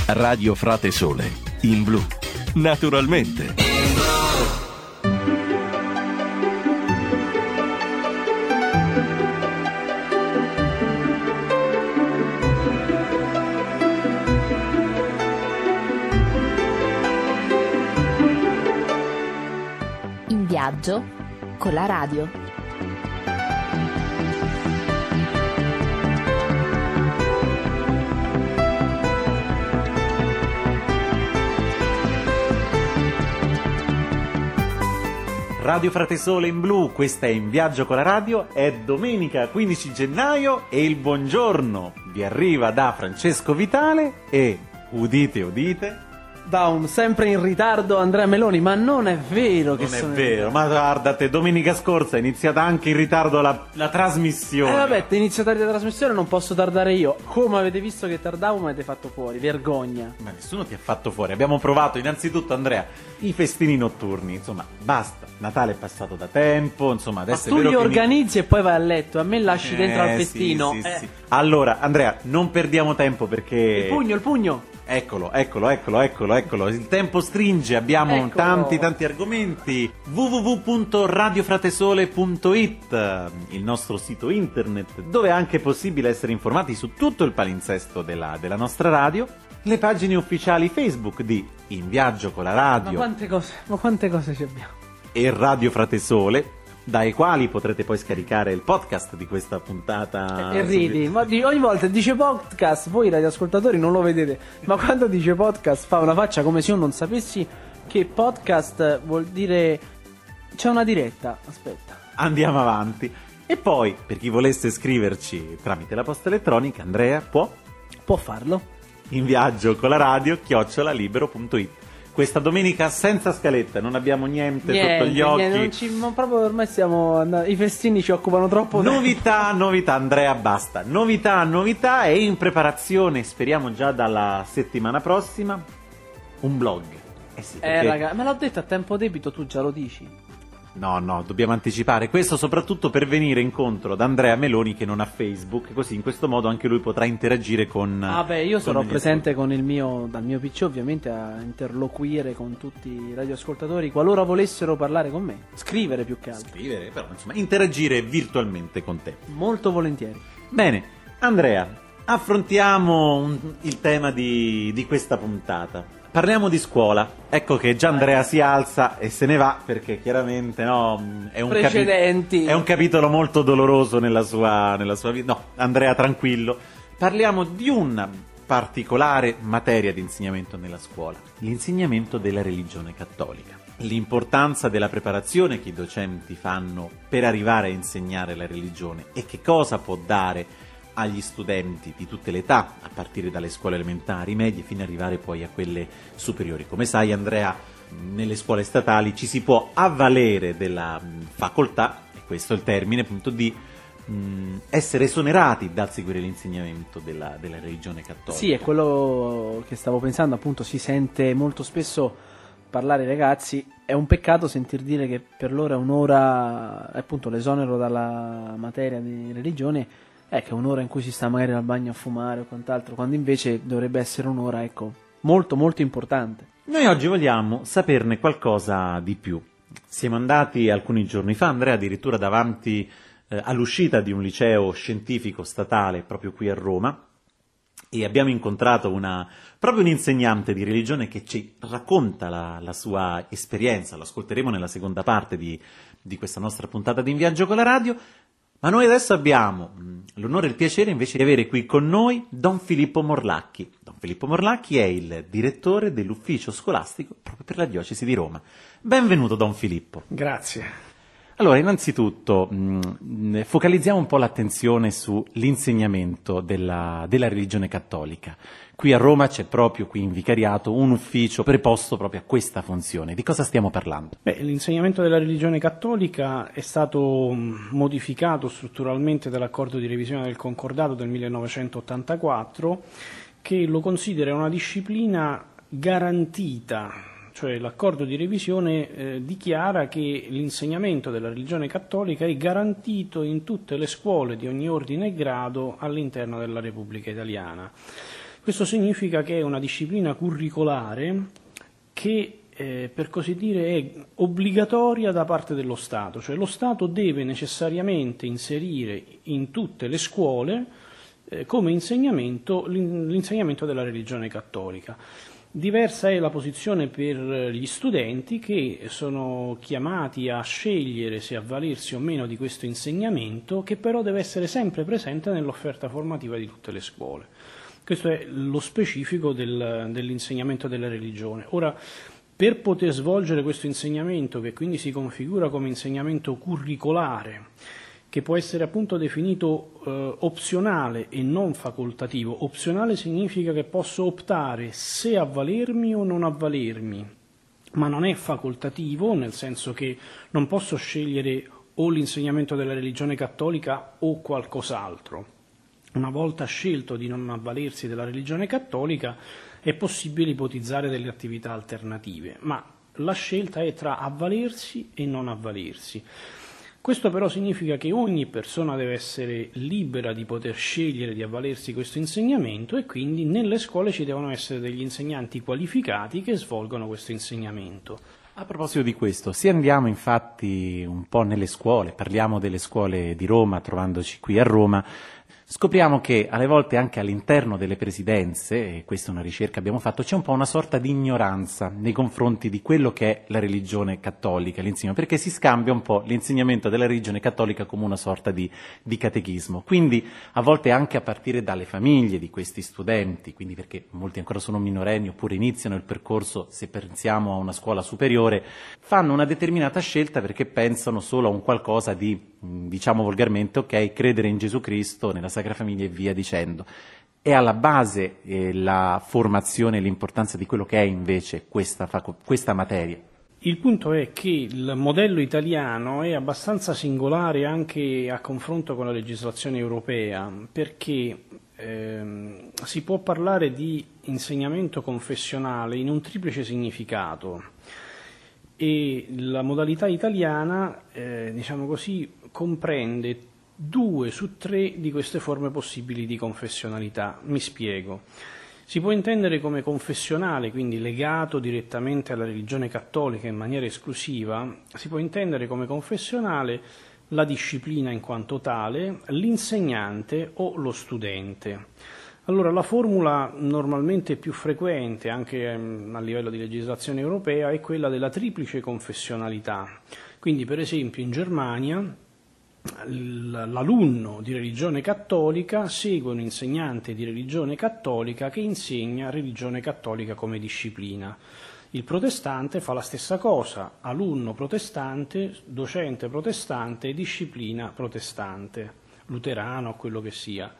Radio Frate Sole, in blu, naturalmente. In viaggio con la radio. Radio Frate Sole in blu, questa è In viaggio con la radio, è domenica 15 gennaio e il buongiorno vi arriva da Francesco Vitale e, udite udite, da un sempre in ritardo Andrea Meloni, ma non è vero che non è sono vero, ma guardate, domenica scorsa è iniziata anche in ritardo la trasmissione. Vabbè, è iniziata la trasmissione, non posso tardare io. Come avete visto che tardavo, mi avete fatto fuori, vergogna. Ma nessuno ti ha fatto fuori, abbiamo provato innanzitutto, Andrea, i festini notturni, insomma, basta, Natale è passato da tempo, insomma, adesso Ma è tu vero li che organizzi e poi vai a letto, a me lasci dentro al festino. Sì, sì. Allora, Andrea, non perdiamo tempo perché... Il pugno. Eccolo, il tempo stringe, abbiamo tanti argomenti. www.radiofratesole.it, il nostro sito internet, dove è anche possibile essere informati su tutto il palinsesto della nostra radio, le pagine ufficiali Facebook di In Viaggio con la Radio. Ma quante cose ci abbiamo? E Radio Fratesole, dai quali potrete poi scaricare il podcast di questa puntata. E ridi, ma ogni volta dice podcast, voi radioascoltatori non lo vedete, ma quando dice podcast fa una faccia come se io non sapessi che podcast vuol dire. C'è una diretta, aspetta. Andiamo avanti. E poi, per chi volesse scriverci tramite la posta elettronica, Andrea può farlo. In viaggio con la radio @libero.it. Questa domenica senza scaletta, non abbiamo niente sotto gli occhi. Ma proprio ormai stiamo andando. I festini ci occupano troppo. Novità, Andrea, basta. Novità e in preparazione, speriamo già dalla settimana prossima, un blog. Sì, perché... raga, me l'ho detto a tempo debito, tu già lo dici. No, dobbiamo anticipare. Questo soprattutto per venire incontro ad Andrea Meloni che non ha Facebook, così in questo modo anche lui potrà interagire con... io sarò presente dal mio PC ovviamente a interloquire con tutti i radioascoltatori qualora volessero parlare con me. Scrivere più che altro. Scrivere, però insomma interagire virtualmente con te. Molto volentieri. Bene, Andrea, affrontiamo il tema di questa puntata. Parliamo di scuola. Ecco che già Andrea si alza e se ne va perché chiaramente è un capitolo molto doloroso nella sua vita. No, Andrea, tranquillo. Parliamo di una particolare materia di insegnamento nella scuola, l'insegnamento della religione cattolica. L'importanza della preparazione che i docenti fanno per arrivare a insegnare la religione e che cosa può dare agli studenti di tutte le età, a partire dalle scuole elementari, medie, fino ad arrivare poi a quelle superiori. Come sai, Andrea, nelle scuole statali ci si può avvalere della facoltà, e questo è il termine, appunto, di essere esonerati dal seguire l'insegnamento della religione cattolica. Sì, è quello che stavo pensando, appunto, si sente molto spesso parlare ai ragazzi. È un peccato sentir dire che per loro è un'ora, appunto, l'esonero dalla materia di religione che è un'ora in cui si sta magari al bagno a fumare o quant'altro, quando invece dovrebbe essere un'ora, molto molto importante. Noi oggi vogliamo saperne qualcosa di più. Siamo andati alcuni giorni fa, Andrea, addirittura davanti all'uscita di un liceo scientifico statale proprio qui a Roma, e abbiamo incontrato proprio un insegnante di religione che ci racconta la sua esperienza. Lo ascolteremo nella seconda parte di questa nostra puntata di In Viaggio con la Radio. Ma noi adesso abbiamo l'onore e il piacere invece di avere qui con noi Don Filippo Morlacchi. Don Filippo Morlacchi è il direttore dell'ufficio scolastico proprio per la diocesi di Roma. Benvenuto, Don Filippo. Grazie. Allora, innanzitutto focalizziamo un po' l'attenzione sull'insegnamento della religione cattolica. Qui a Roma c'è proprio qui in vicariato un ufficio preposto proprio a questa funzione. Di cosa stiamo parlando? L'insegnamento della religione cattolica è stato modificato strutturalmente dall'accordo di revisione del concordato del 1984, che lo considera una disciplina garantita, cioè l'accordo di revisione dichiara che l'insegnamento della religione cattolica è garantito in tutte le scuole di ogni ordine e grado all'interno della Repubblica Italiana. Questo significa che è una disciplina curricolare che per così dire è obbligatoria da parte dello Stato, cioè lo Stato deve necessariamente inserire in tutte le scuole come insegnamento l'insegnamento della religione cattolica. Diversa è la posizione per gli studenti, che sono chiamati a scegliere se avvalersi o meno di questo insegnamento, che però deve essere sempre presente nell'offerta formativa di tutte le scuole. Questo è lo specifico dell'insegnamento della religione. Ora, per poter svolgere questo insegnamento, che quindi si configura come insegnamento curricolare, che può essere appunto definito opzionale e non facoltativo. Opzionale significa che posso optare se avvalermi o non avvalermi, ma non è facoltativo, nel senso che non posso scegliere o l'insegnamento della religione cattolica o qualcos'altro. Una volta scelto di non avvalersi della religione cattolica, è possibile ipotizzare delle attività alternative, ma la scelta è tra avvalersi e non avvalersi. Questo però significa che ogni persona deve essere libera di poter scegliere di avvalersi questo insegnamento, e quindi nelle scuole ci devono essere degli insegnanti qualificati che svolgono questo insegnamento. A proposito di questo, se andiamo infatti un po' nelle scuole, parliamo delle scuole di Roma, trovandoci qui a Roma, scopriamo che alle volte anche all'interno delle presidenze, e questa è una ricerca che abbiamo fatto, c'è un po' una sorta di ignoranza nei confronti di quello che è la religione cattolica, perché si scambia un po' l'insegnamento della religione cattolica come una sorta di catechismo. Quindi a volte anche a partire dalle famiglie di questi studenti, quindi perché molti ancora sono minorenni oppure iniziano il percorso, se pensiamo a una scuola superiore, fanno una determinata scelta perché pensano solo a un qualcosa di, diciamo volgarmente, ok, credere in Gesù Cristo, nella Sacra Famiglia e via dicendo. È alla base la formazione e l'importanza di quello che è invece questa materia. Il punto è che il modello italiano è abbastanza singolare anche a confronto con la legislazione europea, perché si può parlare di insegnamento confessionale in un triplice significato, e la modalità italiana, diciamo così, comprende 2 su 3 di queste forme possibili di confessionalità. Mi spiego. Si può intendere come confessionale, quindi legato direttamente alla religione cattolica in maniera esclusiva, si può intendere come confessionale la disciplina in quanto tale, l'insegnante o lo studente. Allora, la formula normalmente più frequente, anche a livello di legislazione europea, è quella della triplice confessionalità. Quindi, per esempio, in Germania l'alunno di religione cattolica segue un insegnante di religione cattolica che insegna religione cattolica come disciplina. Il protestante fa la stessa cosa, alunno protestante, docente protestante, disciplina protestante, luterano o quello che sia.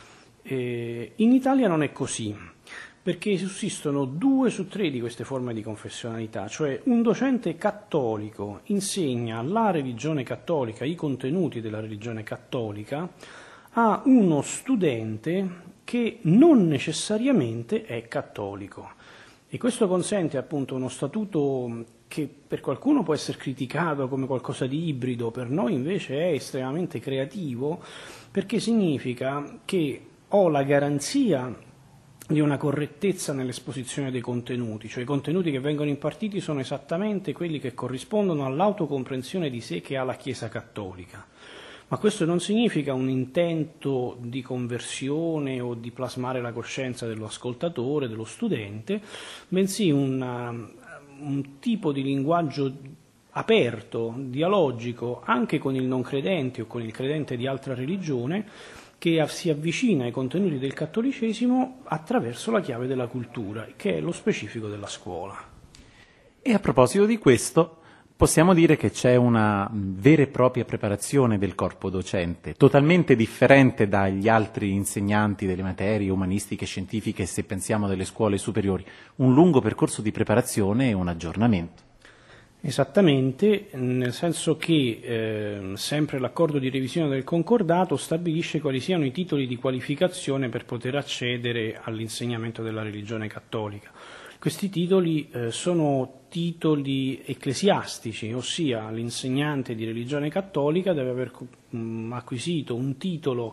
In Italia non è così, perché sussistono 2 su 3 di queste forme di confessionalità, cioè un docente cattolico insegna la religione cattolica, i contenuti della religione cattolica, a uno studente che non necessariamente è cattolico. E questo consente appunto uno statuto che per qualcuno può essere criticato come qualcosa di ibrido, per noi invece è estremamente creativo, perché significa che ho la garanzia di una correttezza nell'esposizione dei contenuti, cioè i contenuti che vengono impartiti sono esattamente quelli che corrispondono all'autocomprensione di sé che ha la Chiesa cattolica. Ma questo non significa un intento di conversione o di plasmare la coscienza dell'ascoltatore, dello studente, bensì un tipo di linguaggio aperto, dialogico, anche con il non credente o con il credente di altra religione, che si avvicina ai contenuti del cattolicesimo attraverso la chiave della cultura, che è lo specifico della scuola. E a proposito di questo, possiamo dire che c'è una vera e propria preparazione del corpo docente, totalmente differente dagli altri insegnanti delle materie umanistiche e scientifiche, se pensiamo delle scuole superiori, un lungo percorso di preparazione e un aggiornamento. Esattamente, nel senso che sempre l'accordo di revisione del concordato stabilisce quali siano i titoli di qualificazione per poter accedere all'insegnamento della religione cattolica. Questi titoli sono titoli ecclesiastici, ossia l'insegnante di religione cattolica deve aver acquisito un titolo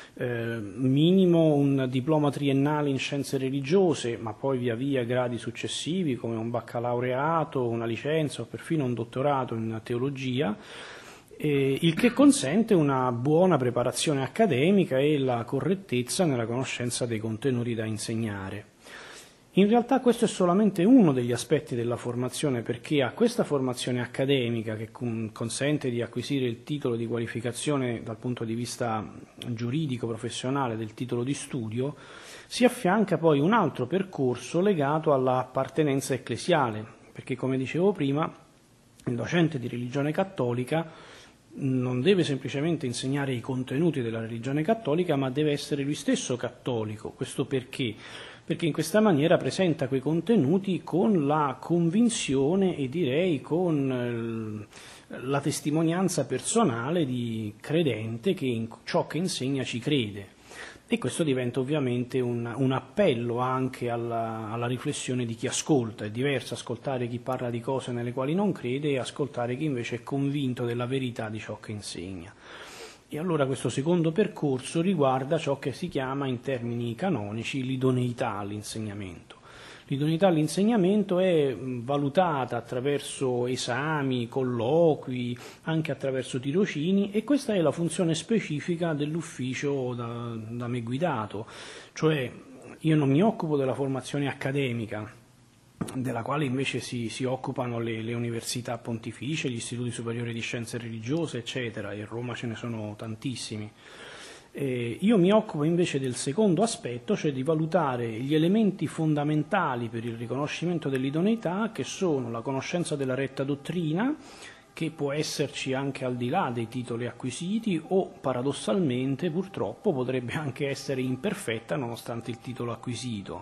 minimo, un diploma triennale in scienze religiose, ma poi via via gradi successivi come un baccalaureato, una licenza o perfino un dottorato in teologia, il che consente una buona preparazione accademica e la correttezza nella conoscenza dei contenuti da insegnare. In realtà questo è solamente uno degli aspetti della formazione, perché a questa formazione accademica che consente di acquisire il titolo di qualificazione dal punto di vista giuridico professionale del titolo di studio si affianca poi un altro percorso legato all'appartenenza ecclesiale, perché come dicevo prima il docente di religione cattolica non deve semplicemente insegnare i contenuti della religione cattolica, ma deve essere lui stesso cattolico. Questo perché? Perché in questa maniera presenta quei contenuti con la convinzione e direi con la testimonianza personale di credente che in ciò che insegna ci crede. E questo diventa ovviamente un appello anche alla riflessione di chi ascolta. È diverso ascoltare chi parla di cose nelle quali non crede e ascoltare chi invece è convinto della verità di ciò che insegna. E allora questo secondo percorso riguarda ciò che si chiama in termini canonici l'idoneità all'insegnamento. L'idoneità all'insegnamento è valutata attraverso esami, colloqui, anche attraverso tirocini, e questa è la funzione specifica dell'ufficio da me guidato, cioè io non mi occupo della formazione accademica, della quale invece si occupano le università pontificie, gli istituti superiori di scienze religiose, eccetera, e a Roma ce ne sono tantissimi. Io mi occupo invece del secondo aspetto, cioè di valutare gli elementi fondamentali per il riconoscimento dell'idoneità, che sono la conoscenza della retta dottrina, che può esserci anche al di là dei titoli acquisiti o paradossalmente purtroppo potrebbe anche essere imperfetta nonostante il titolo acquisito.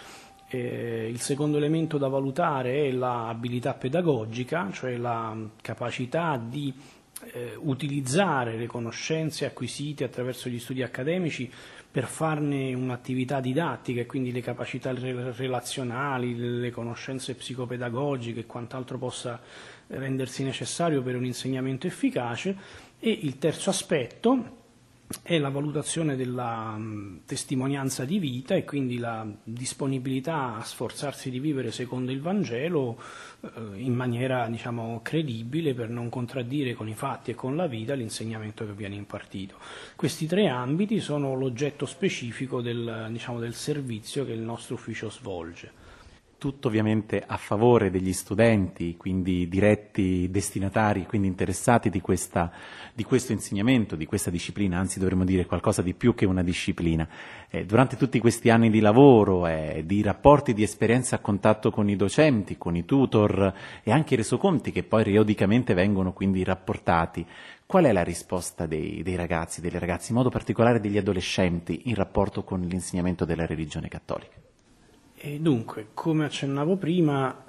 Il secondo elemento da valutare è l'abilità pedagogica, cioè la capacità di utilizzare le conoscenze acquisite attraverso gli studi accademici per farne un'attività didattica, e quindi le capacità relazionali, le conoscenze psicopedagogiche e quant'altro possa rendersi necessario per un insegnamento efficace. E il terzo aspetto è la valutazione della testimonianza di vita, e quindi la disponibilità a sforzarsi di vivere secondo il Vangelo in maniera, diciamo, credibile, per non contraddire con i fatti e con la vita l'insegnamento che viene impartito. Questi tre ambiti sono l'oggetto specifico del servizio che il nostro ufficio svolge. Tutto ovviamente a favore degli studenti, quindi diretti destinatari, quindi interessati di questo insegnamento, di questa disciplina, anzi dovremmo dire qualcosa di più che una disciplina. Durante tutti questi anni di lavoro, di rapporti, di esperienza a contatto con i docenti, con i tutor e anche i resoconti che poi periodicamente vengono quindi rapportati, qual è la risposta dei ragazzi, delle ragazze, in modo particolare degli adolescenti, in rapporto con l'insegnamento della religione cattolica? E dunque, come accennavo prima,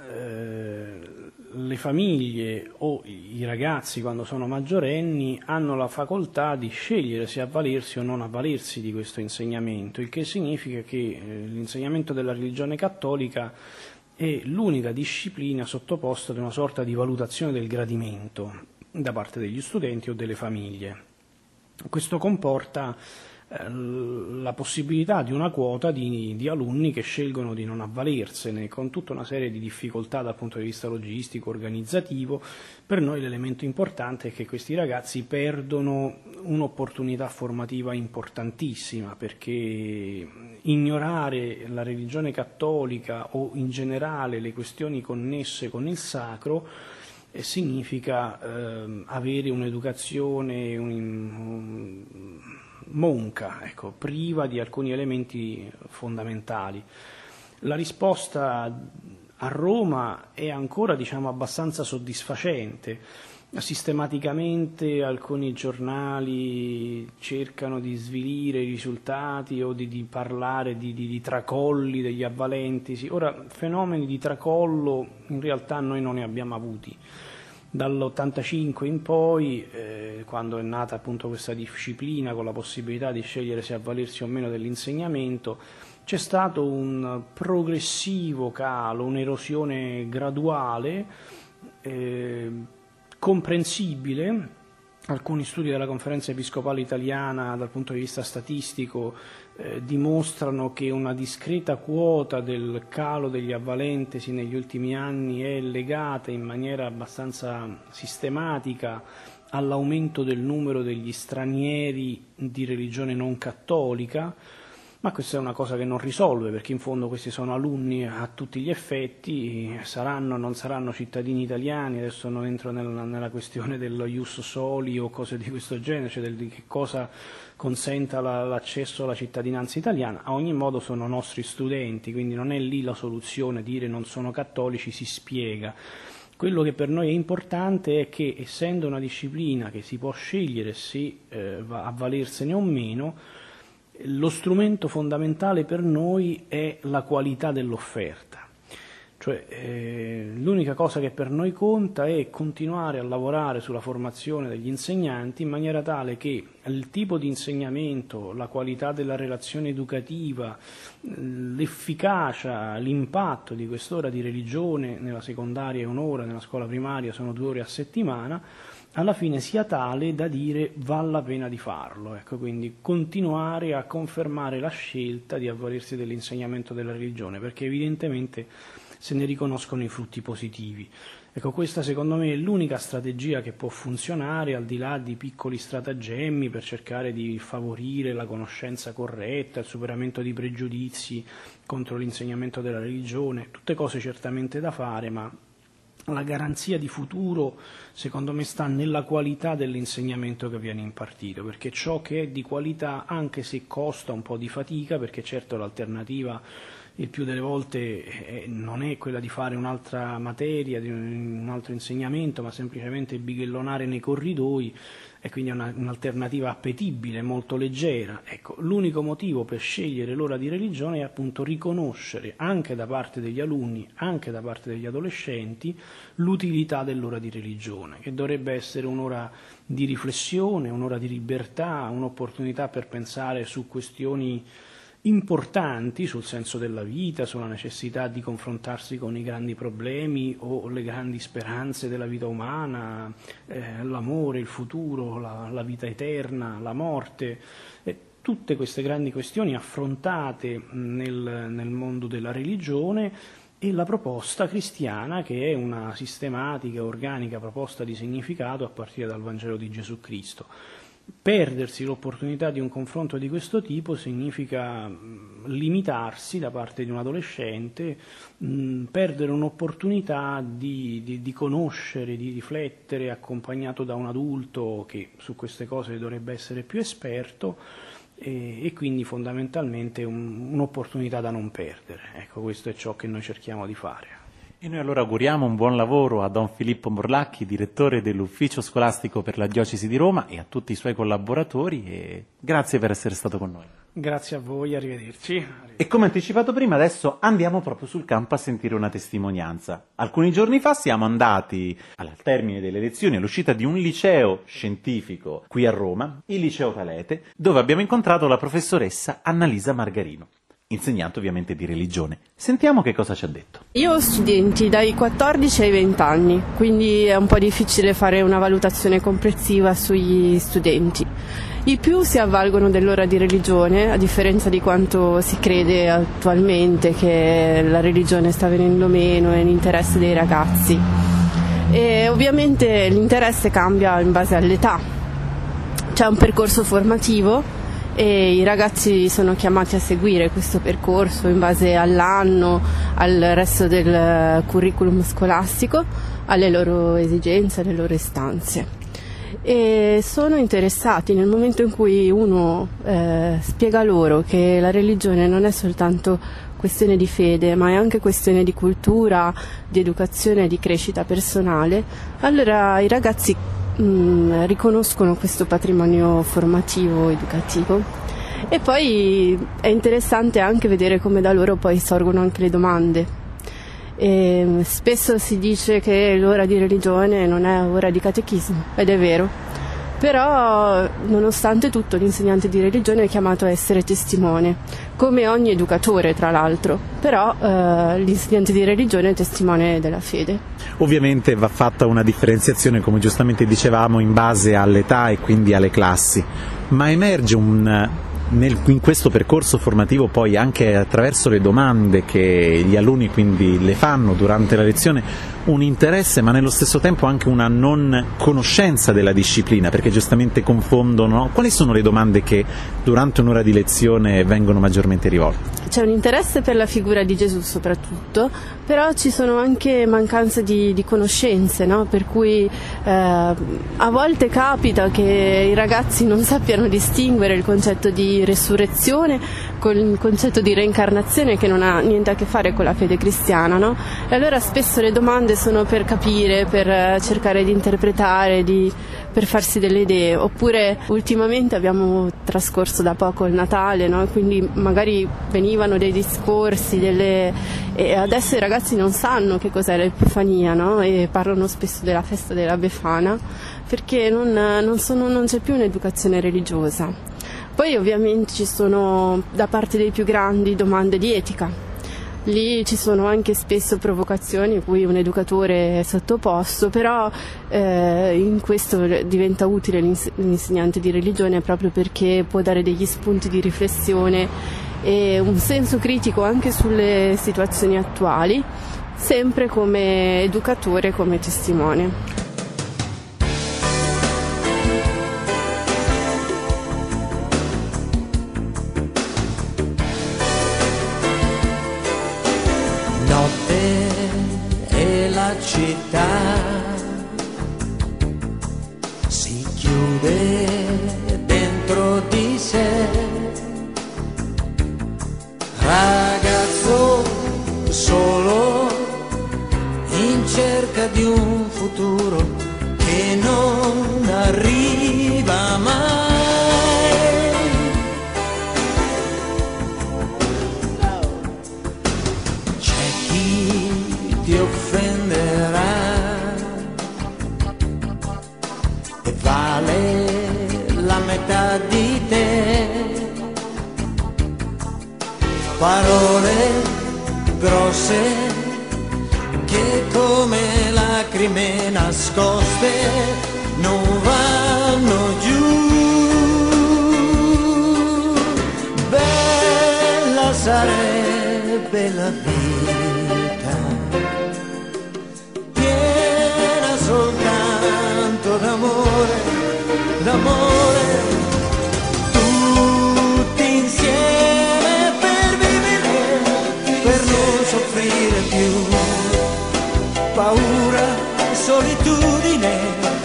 le famiglie o i ragazzi quando sono maggiorenni hanno la facoltà di scegliere se avvalersi o non avvalersi di questo insegnamento, il che significa che l'insegnamento della religione cattolica è l'unica disciplina sottoposta ad una sorta di valutazione del gradimento da parte degli studenti o delle famiglie. Questo comporta la possibilità di una quota di alunni che scelgono di non avvalersene, con tutta una serie di difficoltà dal punto di vista logistico, organizzativo. Per noi l'elemento importante è che questi ragazzi perdono un'opportunità formativa importantissima, perché ignorare la religione cattolica o in generale le questioni connesse con il sacro significa avere un'educazione monca, priva di alcuni elementi fondamentali. La risposta a Roma è ancora, abbastanza soddisfacente. Sistematicamente alcuni giornali cercano di svilire i risultati o di parlare di tracolli degli avvalenti. Ora, fenomeni di tracollo in realtà noi non ne abbiamo avuti. Dall'85 in poi, quando è nata appunto questa disciplina con la possibilità di scegliere se avvalersi o meno dell'insegnamento, c'è stato un progressivo calo, un'erosione graduale, comprensibile. Alcuni studi della Conferenza Episcopale Italiana dal punto di vista statistico dimostrano che una discreta quota del calo degli avvalentesi negli ultimi anni è legata in maniera abbastanza sistematica all'aumento del numero degli stranieri di religione non cattolica, ma questa è una cosa che non risolve, perché in fondo questi sono alunni a tutti gli effetti, saranno o non saranno cittadini italiani. Adesso non entro nella questione dello ius soli o cose di questo genere, cioè di che cosa consenta l'accesso alla cittadinanza italiana. A ogni modo sono nostri studenti, quindi non è lì la soluzione dire non sono cattolici, si spiega. Quello che per noi è importante è che, essendo una disciplina che si può scegliere se avvalersene o meno, lo strumento fondamentale per noi è la qualità dell'offerta. Cioè, l'unica cosa che per noi conta è continuare a lavorare sulla formazione degli insegnanti in maniera tale che il tipo di insegnamento, la qualità della relazione educativa, l'efficacia, l'impatto di quest'ora di religione nella secondaria è un'ora, nella scuola primaria sono 2 ore a settimana, alla fine sia tale da dire vale la pena di farlo. Ecco, quindi continuare a confermare la scelta di avvalersi dell'insegnamento della religione, perché evidentemente se ne riconoscono i frutti positivi. Ecco, questa secondo me è l'unica strategia che può funzionare, al di là di piccoli stratagemmi per cercare di favorire la conoscenza corretta, il superamento di pregiudizi contro l'insegnamento della religione, tutte cose certamente da fare, ma la garanzia di futuro secondo me sta nella qualità dell'insegnamento che viene impartito, perché ciò che è di qualità, anche se costa un po' di fatica, perché certo l'alternativa il più delle volte non è quella di fare un'altra materia, di un altro insegnamento, ma semplicemente bighellonare nei corridoi, e quindi è un'alternativa appetibile, molto leggera. Ecco, l'unico motivo per scegliere l'ora di religione è appunto riconoscere anche da parte degli alunni, anche da parte degli adolescenti, l'utilità dell'ora di religione, che dovrebbe essere un'ora di riflessione, un'ora di libertà, un'opportunità per pensare su questioni importanti, sul senso della vita, sulla necessità di confrontarsi con i grandi problemi o le grandi speranze della vita umana, l'amore, il futuro, la vita eterna, la morte, tutte queste grandi questioni affrontate nel mondo della religione, e la proposta cristiana, che è una sistematica, organica proposta di significato a partire dal Vangelo di Gesù Cristo. Perdersi l'opportunità di un confronto di questo tipo significa limitarsi da parte di un adolescente, perdere un'opportunità di conoscere, di riflettere accompagnato da un adulto che su queste cose dovrebbe essere più esperto, e quindi fondamentalmente un'opportunità da non perdere. Ecco, questo è ciò che noi cerchiamo di fare. E noi allora auguriamo un buon lavoro a Don Filippo Morlacchi, direttore dell'Ufficio Scolastico per la Diocesi di Roma, e a tutti i suoi collaboratori, e grazie per essere stato con noi. Grazie a voi, arrivederci. E come anticipato prima, adesso andiamo proprio sul campo a sentire una testimonianza. Alcuni giorni fa siamo andati, al termine delle lezioni, all'uscita di un liceo scientifico qui a Roma, il Liceo Talete, dove abbiamo incontrato la professoressa Annalisa Margarino, insegnante ovviamente di religione. Sentiamo che cosa ci ha detto. Io ho studenti dai 14 ai 20 anni, quindi è un po' difficile fare una valutazione complessiva sugli studenti. I più si avvalgono dell'ora di religione, a differenza di quanto si crede attualmente, che la religione sta venendo meno, è l'interesse dei ragazzi. E ovviamente l'interesse cambia in base all'età. C'è un percorso formativo e i ragazzi sono chiamati a seguire questo percorso in base all'anno, al resto del curriculum scolastico, alle loro esigenze, alle loro istanze. E sono interessati nel momento in cui uno spiega loro che la religione non è soltanto questione di fede, ma è anche questione di cultura, di educazione e di crescita personale. Allora i ragazzi riconoscono questo patrimonio formativo, educativo, e poi è interessante anche vedere come da loro poi sorgono anche le domande. Spesso si dice che l'ora di religione non è ora di catechismo, ed è vero, Però nonostante tutto l'insegnante di religione è chiamato a essere testimone, come ogni educatore tra l'altro, però l'insegnante di religione è testimone della fede. Ovviamente va fatta una differenziazione, come giustamente dicevamo, in base all'età e quindi alle classi, ma emerge in questo percorso formativo poi anche attraverso le domande che gli alunni quindi le fanno durante la lezione un interesse, ma nello stesso tempo anche una non conoscenza della disciplina, perché giustamente confondono, no? Quali sono le domande che durante un'ora di lezione vengono maggiormente rivolte? C'è un interesse per la figura di Gesù soprattutto, però ci sono anche mancanze di conoscenze, no? Per cui a volte capita che i ragazzi non sappiano distinguere il concetto di resurrezione con il concetto di reincarnazione, che non ha niente a che fare con la fede cristiana, no? E allora spesso le domande sono per capire, per cercare di interpretare, per farsi delle idee. Oppure ultimamente abbiamo trascorso da poco il Natale, no? Quindi magari venivano dei discorsi, e adesso i ragazzi non sanno che cos'è l'Epifania, no? E parlano spesso della festa della Befana, perché non c'è più un'educazione religiosa. Poi ovviamente ci sono da parte dei più grandi domande di etica. Lì ci sono anche spesso provocazioni a cui un educatore è sottoposto, però in questo diventa utile l'insegnante di religione, proprio perché può dare degli spunti di riflessione e un senso critico anche sulle situazioni attuali, sempre come educatore, come testimone. Città si chiude dentro di sé, ragazzo solo in cerca di un futuro che non arriva mai. C'è chi ti offenderà e vale la metà di te, parole grosse che come lacrime nascoste non vanno giù. Bella sarebbe la vita, piena soltanto d'amore, d'amore, tutti insieme per vivere, per non soffrire più paura, solitudine,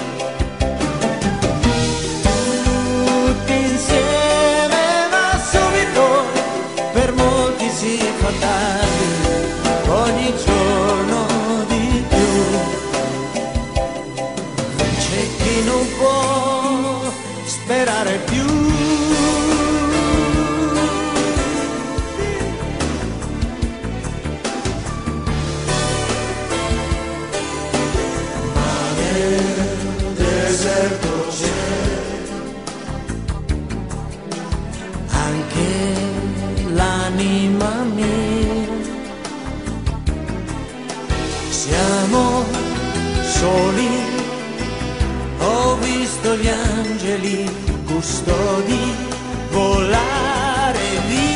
tutti insieme, ma subito per molti si fa tardi, ogni giorno di più. C'è chi non può sperare più. Deserto c'è anche l'anima mia, siamo soli, ho visto gli angeli custodi volare via.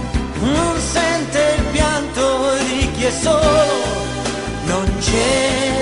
Solo non c'è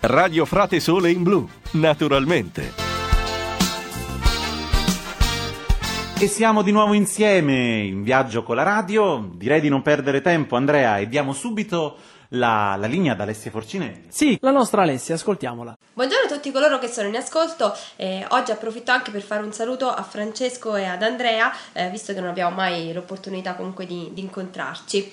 Radio Frate Sole in blu, naturalmente. E siamo di nuovo insieme in viaggio con la radio. Direi di non perdere tempo, Andrea, e diamo subito la linea ad Alessia Forcinelli. Sì, la nostra Alessia, ascoltiamola. Buongiorno a tutti coloro che sono in ascolto. Oggi approfitto anche per fare un saluto a Francesco e ad Andrea, visto che non abbiamo mai l'opportunità comunque di incontrarci.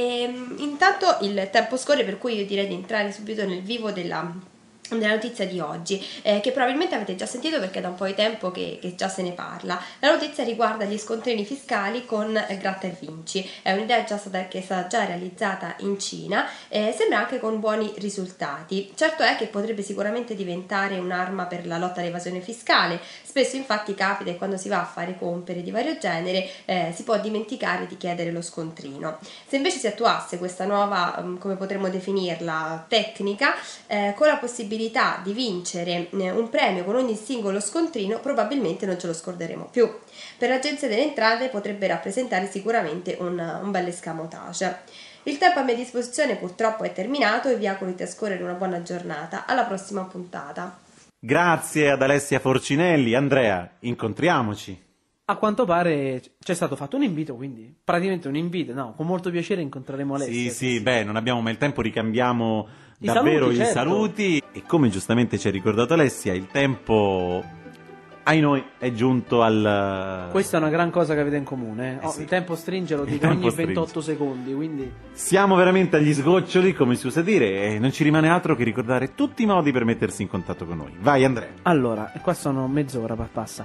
Intanto il tempo scorre, per cui io direi di entrare subito nel vivo della notizia di oggi, che probabilmente avete già sentito perché è da un po' di tempo che già se ne parla. La notizia riguarda gli scontrini fiscali con Gratta e Vinci. È un'idea che è stata già realizzata in Cina, sembra anche con buoni risultati. Certo è che potrebbe sicuramente diventare un'arma per la lotta all'evasione fiscale. Spesso infatti capita che quando si va a fare compere di vario genere si può dimenticare di chiedere lo scontrino. Se invece si attuasse questa nuova, come potremmo definirla, tecnica, con la possibilità di vincere un premio con ogni singolo scontrino, probabilmente non ce lo scorderemo più. Per l'Agenzia delle Entrate potrebbe rappresentare sicuramente un bel escamotage. Il tempo a mia disposizione purtroppo è terminato e vi auguro di trascorrere una buona giornata. Alla prossima puntata. Grazie ad Alessia Forcinelli. Andrea, incontriamoci. A quanto pare c'è stato fatto un invito, quindi praticamente un invito, no, con molto piacere incontreremo Alessia. Sì, beh, non abbiamo mai il tempo, ricambiamo I davvero saluti, i certo. saluti, e come giustamente ci ha ricordato Alessia, il tempo, ai noi, è giunto al... Questa è una gran cosa che avete in comune. Sì. Il tempo stringe, lo Il dico tempo ogni stringe. 28 secondi, quindi... Siamo veramente agli sgoccioli, come si usa dire, e non ci rimane altro che ricordare tutti i modi per mettersi in contatto con noi. Vai, Andrea. Allora, e qua sono mezz'ora, passa.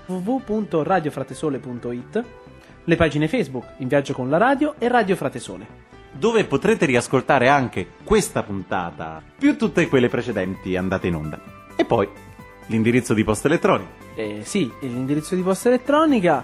www.radiofratesole.it, le pagine Facebook, In Viaggio con la Radio e Radio Fratesole. Dove potrete riascoltare anche questa puntata, più tutte quelle precedenti andate in onda. E poi l'indirizzo di posta elettronica. Sì, e l'indirizzo di posta elettronica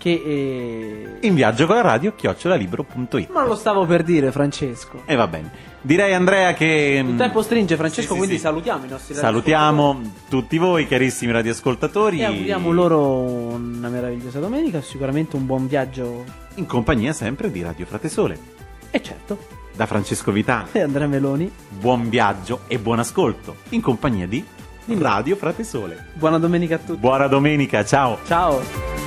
che... In viaggio con la radio @libro.it. Ma lo stavo per dire, Francesco. E va bene. Direi, Andrea, che... Il tempo stringe, Francesco, Sì, quindi sì. salutiamo i nostri Salutiamo tutti voi, carissimi radioascoltatori. e auguriamo loro una meravigliosa domenica, sicuramente un buon viaggio. In compagnia sempre di Radio Fratesole. E certo, Da Francesco Vitale. e Andrea Meloni. Buon viaggio e buon ascolto. In compagnia di Radio Fratesole. Buona domenica a tutti. Buona domenica, ciao. Ciao.